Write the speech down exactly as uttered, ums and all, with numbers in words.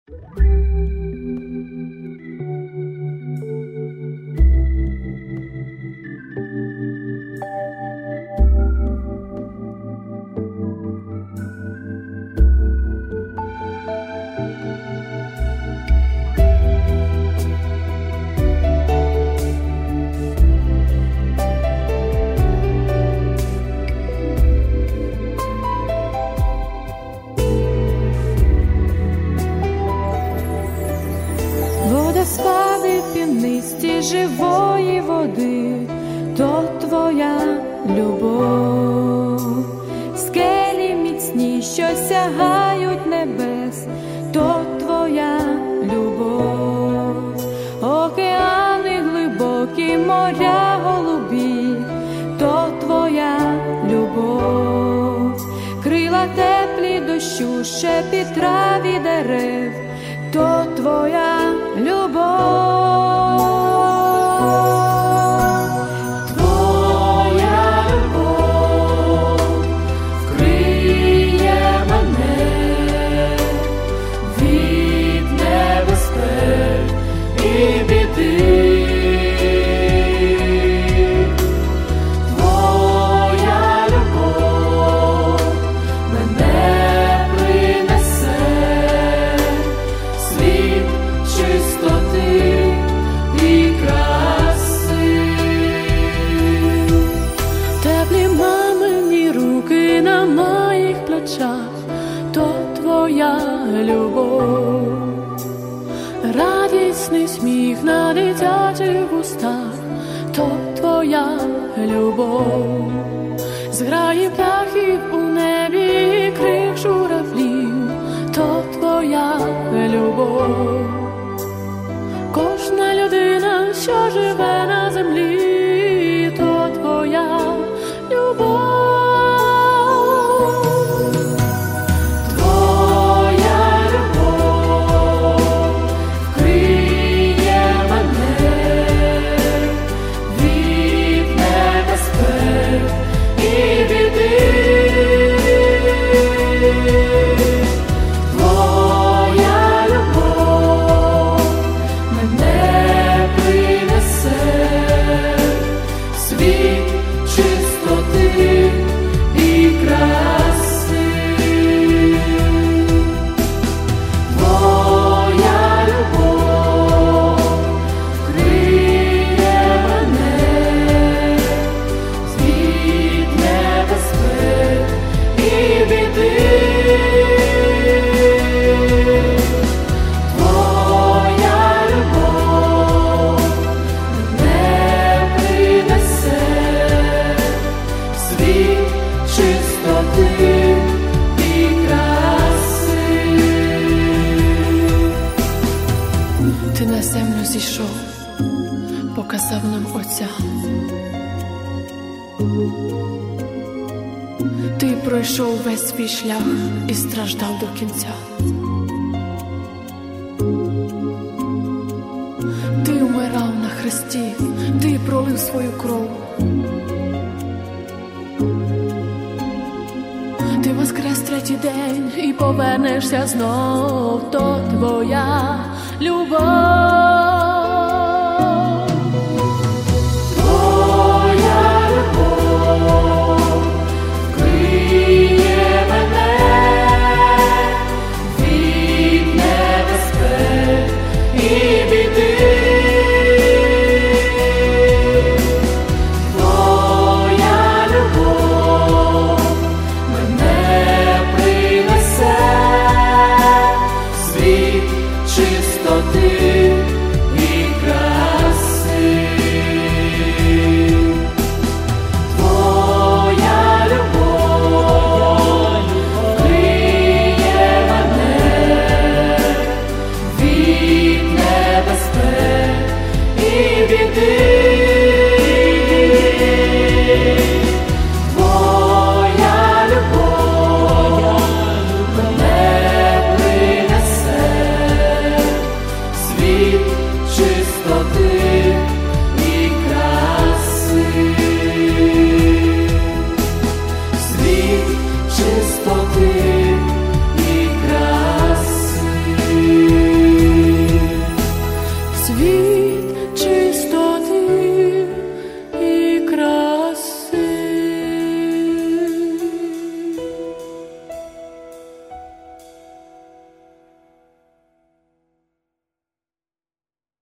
Водоспади пінисті живої води, то твоя любов. Скелі міцні, що сягають небес, то твоя любов. Океани глибокі, моря голубі, то твоя любов. Крила теплі дощу, шепіт трав і дерев, то твоя любов. Твоя любов вкриє мене від небезпек і біди. Твоя любов мене принесе світ чистоти і краси. Теплі мамині руки на моїх плечах, то твоя любов. Радісний сміх на дитячих устах, то твоя любов. Зграї птахів у небі, крик журавлів, то твоя любов. Кожна людина, що живе на землі, то твоя любов. Твоя любов вкриє мене від небезпек і біди. Твоя любов мене принесе світ чистоти і краси. Твоя любов вкриє мене від небезпек і біди. Твоя любов мене принесе світ чистоти і краси. Ти на землю зійшов, показав нам Отця. Ти пройшов весь свій шлях і страждав до кінця. Ти умирав на хресті, ти пролив свою кров. Ти воскрес третій день і повернешся знов, то